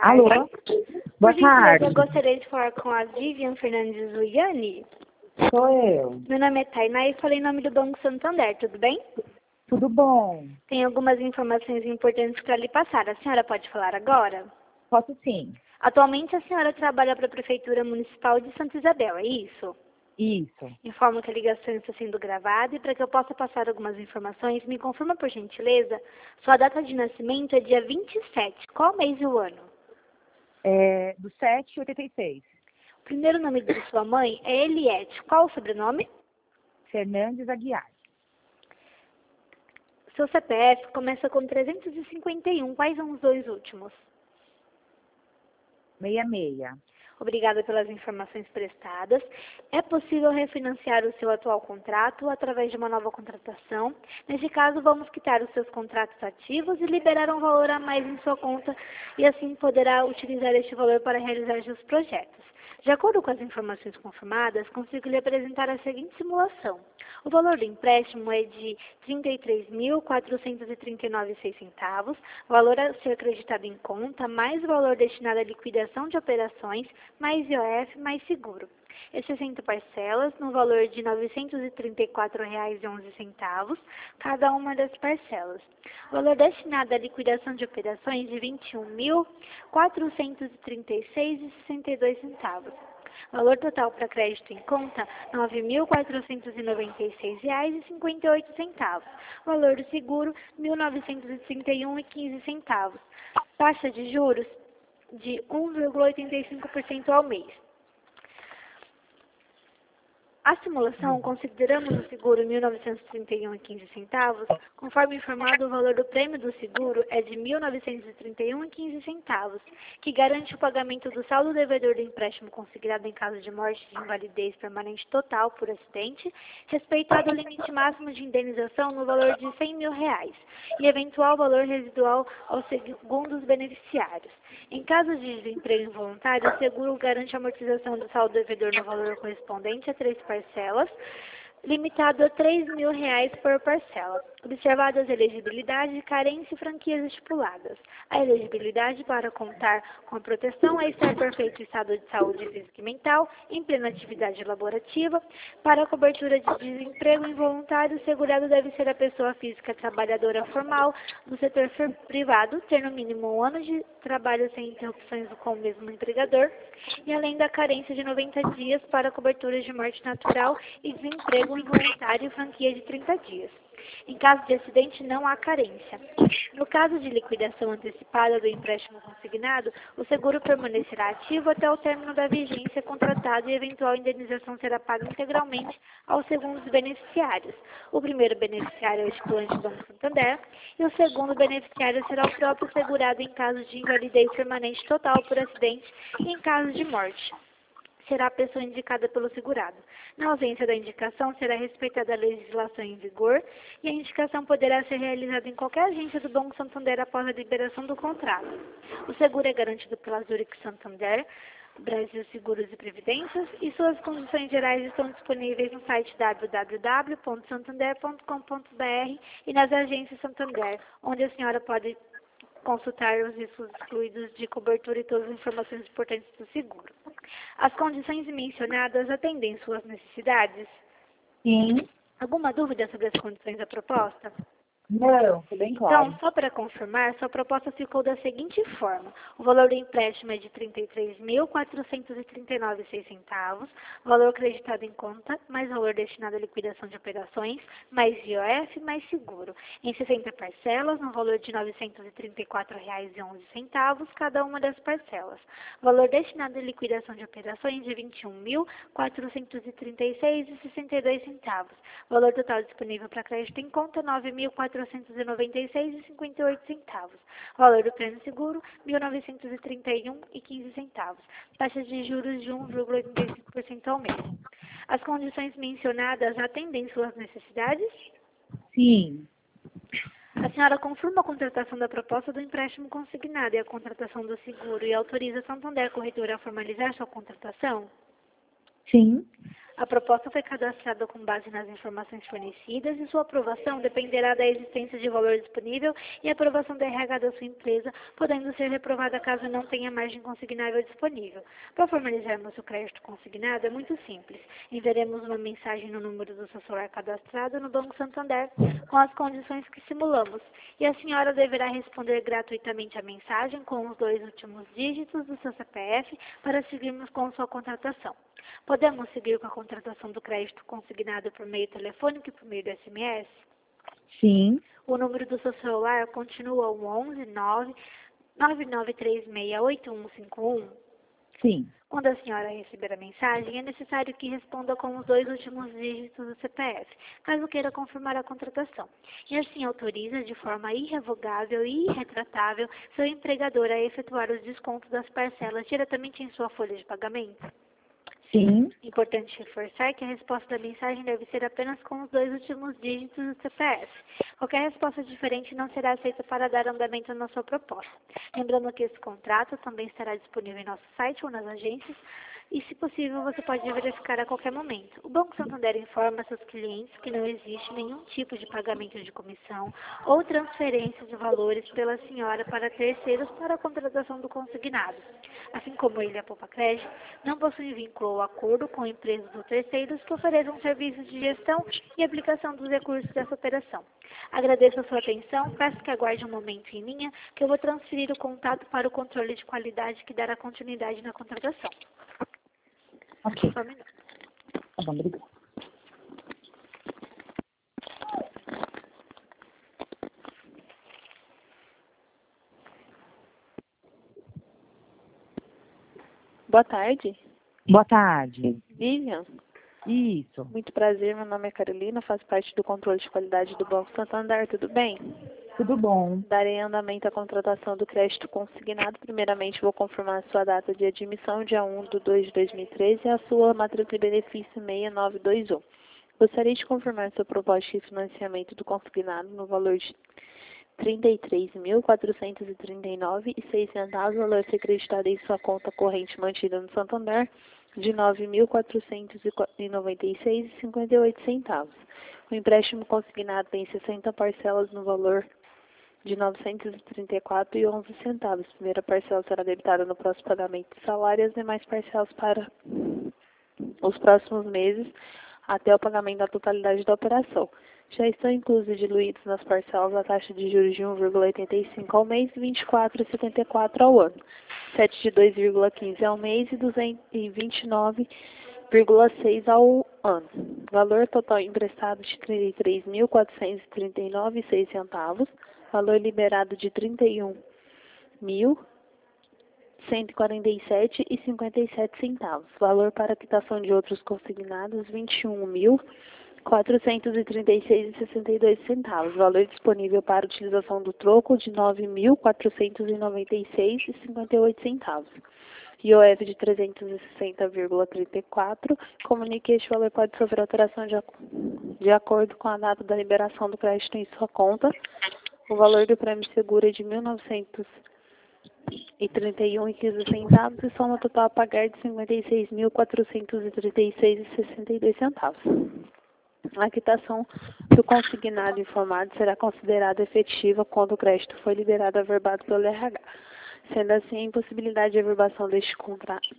Alô? Boa Por gentileza, tarde. eu gostaria de falar com a Vivian Fernandes Luiani. Sou eu. Meu nome é Tainá e falei em nome do Banco Santander, tudo bem? Tudo bom? Tem algumas informações importantes para lhe passar. A senhora pode falar agora? Posso sim. Atualmente, a senhora trabalha para a Prefeitura Municipal de Santa Isabel, é isso? Isso. Informo que a ligação está sendo gravada e para que eu possa passar algumas informações, me confirma, por gentileza, sua data de nascimento é dia 27. Qual mês e o ano? Do 786. O primeiro nome de sua mãe é Eliette. Qual o sobrenome? Fernandes Aguiar. Seu CPF começa com 351. Quais são os dois últimos? 66. Obrigada pelas informações prestadas. É possível refinanciar o seu atual contrato através de uma nova contratação. Neste caso, vamos quitar os seus contratos ativos e liberar um valor a mais em sua conta e assim poderá utilizar este valor para realizar seus projetos. De acordo com as informações confirmadas, consigo lhe apresentar a seguinte simulação. O valor do empréstimo é de R$ 33.439,06, valor a ser acreditado em conta, mais o valor destinado à liquidação de operações, mais IOF, mais seguro. E 60 parcelas, no valor de R$ 934,11, cada uma das parcelas. O valor destinado à liquidação de operações de R$ 21.436,62. Valor total para crédito em conta, R$ 9.496,58. Valor do seguro, R$ 1.931,15. Taxa de juros de 1,85% ao mês. A simulação, consideramos o seguro R$ 1.931,15, conforme informado, o valor do prêmio do seguro é de R$ 1.931,15, que garante o pagamento do saldo devedor do empréstimo consignado em caso de morte de invalidez permanente total por acidente, respeitado o limite máximo de indenização no valor de R$ 100.000 e eventual valor residual aos segundos beneficiários. Em caso de desemprego involuntário, o seguro garante a amortização do saldo devedor no valor correspondente a 3 parcelas, limitado a R$ 3.000 por parcela, observadas a elegibilidade, carência e franquias estipuladas. A elegibilidade para contar com a proteção é estar em perfeito estado de saúde física e mental, em plena atividade laborativa. Para a cobertura de desemprego involuntário, o segurado deve ser a pessoa física trabalhadora formal do setor privado, ter no mínimo 1 ano de trabalho sem interrupções com o mesmo empregador, e além da carência de 90 dias para a cobertura de morte natural e desemprego involuntário e franquia de 30 dias. Em caso de acidente, não há carência. No caso de liquidação antecipada do empréstimo consignado, o seguro permanecerá ativo até o término da vigência contratada e eventual indenização será paga integralmente aos segundos beneficiários. O primeiro beneficiário é o estipulante do Banco Santander e o segundo beneficiário será o próprio segurado em caso de invalidez permanente total por acidente e em caso de morte. Será a pessoa indicada pelo segurado. Na ausência da indicação, será respeitada a legislação em vigor e a indicação poderá ser realizada em qualquer agência do Banco Santander após a liberação do contrato. O seguro é garantido pela Zurich Santander, Brasil Seguros e Previdências, e suas condições gerais estão disponíveis no site www.santander.com.br e nas agências Santander, onde a senhora pode consultar os riscos excluídos de cobertura e todas as informações importantes do seguro. As condições mencionadas atendem suas necessidades? Sim. Alguma dúvida sobre as condições da proposta? Não, foi bem claro. Então, só para confirmar, sua proposta ficou da seguinte forma. O valor do empréstimo é de R$ 33.439,06, valor acreditado em conta, mais valor destinado à liquidação de operações, mais IOF, mais seguro, em 60 parcelas, no valor de R$ 934,11, cada uma das parcelas. Valor destinado à liquidação de operações de R$ 21.436,62. Valor total disponível para crédito em conta, R$ 9.496,58. Valor do prêmio seguro, R$ 1.931,15. Taxa de juros de 1,85% ao mês. As condições mencionadas atendem suas necessidades? Sim. A senhora confirma a contratação da proposta do empréstimo consignado e a contratação do seguro e autoriza a Santander Corretora a formalizar sua contratação? Sim. A proposta foi cadastrada com base nas informações fornecidas e sua aprovação dependerá da existência de valor disponível e aprovação da RH da sua empresa, podendo ser reprovada caso não tenha margem consignável disponível. Para formalizarmos o crédito consignado é muito simples. Enviaremos uma mensagem no número do seu celular cadastrado no Banco Santander com as condições que simulamos e a senhora deverá responder gratuitamente a mensagem com os 2 últimos dígitos do seu CPF para seguirmos com sua contratação. Podemos seguir com a contratação do crédito consignado por meio telefônico e por meio do SMS? Sim. O número do seu celular continua o 11 9 99368151. Sim. Quando a senhora receber a mensagem, é necessário que responda com os 2 últimos dígitos do CPF, caso queira confirmar a contratação. E assim autoriza de forma irrevogável e irretratável seu empregador a efetuar os descontos das parcelas diretamente em sua folha de pagamento. Sim. Importante reforçar que a resposta da mensagem deve ser apenas com os 2 últimos dígitos do CPF. Qualquer resposta diferente não será aceita para dar andamento na sua proposta. Lembrando que esse contrato também estará disponível em nosso site ou nas agências e, se possível, você pode verificar a qualquer momento. O Banco Santander informa seus clientes que não existe nenhum tipo de pagamento de comissão ou transferência de valores pela senhora para terceiros para a contratação do consignado. Assim como ele, a Poupa Crédito, não possui vínculo ou acordo com empresas ou terceiros que ofereçam serviços de gestão e aplicação dos recursos dessa operação. Agradeço a sua atenção, peço que aguarde um momento em linha, que eu vou transferir o contato para o controle de qualidade que dará continuidade na contratação. Ok. Só um minuto. Tá bom, obrigada. Boa tarde, Boa tarde. Vivian. Isso. Muito prazer, meu nome é Carolina, faço parte do controle de qualidade do Banco Santander, tudo bem? Tudo bom? Darei andamento à contratação do crédito consignado. Primeiramente, vou confirmar a sua data de admissão, dia 1/2/2013, e a sua matrícula e benefício 6921. Gostaria de confirmar sua proposta de financiamento do consignado no valor de R$ 33.439,06, valor a ser acreditado em sua conta corrente mantida no Santander, de R$ 9.496,58. O empréstimo consignado tem 60 parcelas no valor de R$ 934,11. A primeira parcela será debitada no próximo pagamento de salário e as demais parcelas para os próximos meses até o pagamento da totalidade da operação. Já estão inclusos e diluídos nas parcelas a taxa de juros de 1,85 ao mês e 24,74 ao ano, 7 de 2,15 ao mês e 229,6 ao ano. Valor total emprestado de R$ 33.439,06. Valor liberado de R$ 31.147,57. Valor para quitação de outros consignados, R$ 21.436,62. Valor disponível para utilização do troco de R$ 9.496,58. IOF de 360,34. Comunique que este valor pode sofrer alteração de acordo com a data da liberação do crédito em sua conta. O valor do prêmio seguro é de R$ 1.931,15 e soma total a pagar de R$ 56.436,62. A quitação do consignado informado será considerada efetiva quando o crédito foi liberado averbado pelo RH. Sendo assim, a impossibilidade de averbação deste contrato,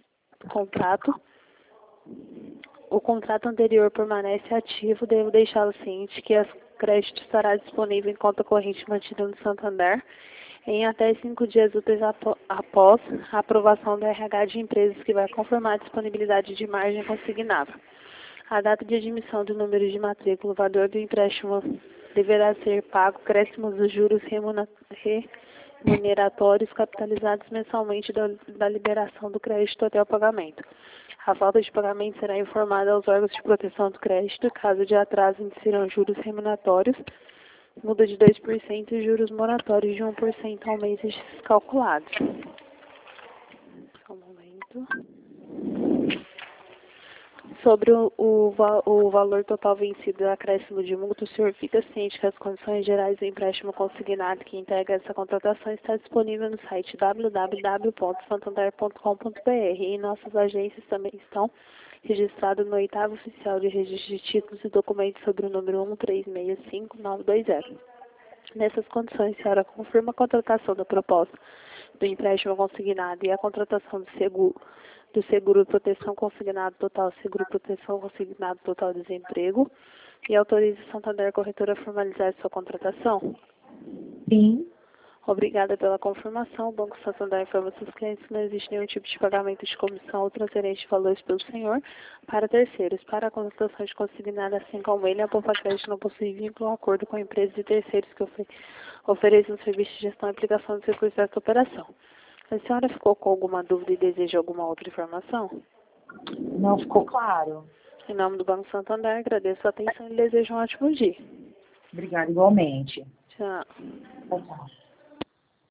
o contrato anterior permanece ativo. Devo deixá-lo ciente que o crédito estará disponível em conta corrente mantida no Santander em até 5 dias úteis após a aprovação do RH de empresas, que vai confirmar a disponibilidade de margem consignável. A data de admissão do número de matrícula, o valor do empréstimo deverá ser pago, acréscimos dos juros remuneratórios capitalizados mensalmente da liberação do crédito até o pagamento. A falta de pagamento será informada aos órgãos de proteção do crédito. Caso de atraso, incidirão juros remuneratórios, muda de 2% e juros moratórios de 1% ao mês calculados. Só um momento. Sobre o valor total vencido do acréscimo de multa, o senhor fica ciente que as condições gerais do empréstimo consignado que integra essa contratação está disponível no site www.santander.com.br e nossas agências também estão registrado no 8º Oficial de Registro de Títulos e Documentos sob o número 1365920. Nessas condições, a senhora confirma a contratação da proposta do empréstimo consignado e a contratação do seguro proteção consignado total, seguro proteção consignado total desemprego, e autoriza o Santander Corretora a formalizar sua contratação? Sim. Obrigada pela confirmação. O Banco Santander informa seus clientes que não existe nenhum tipo de pagamento de comissão ou transferência de valores pelo senhor para terceiros. Para a contratação de consignada, assim como ele, a Poupa Crédito não possui vínculo ou acordo com empresas e terceiros que ofereçam serviço de gestão e aplicação de recursos desta operação. A senhora ficou com alguma dúvida e deseja alguma outra informação? Não ficou claro. Em nome do Banco Santander, agradeço a atenção e desejo um ótimo dia. Obrigada igualmente. Tchau. Tchau, tchau.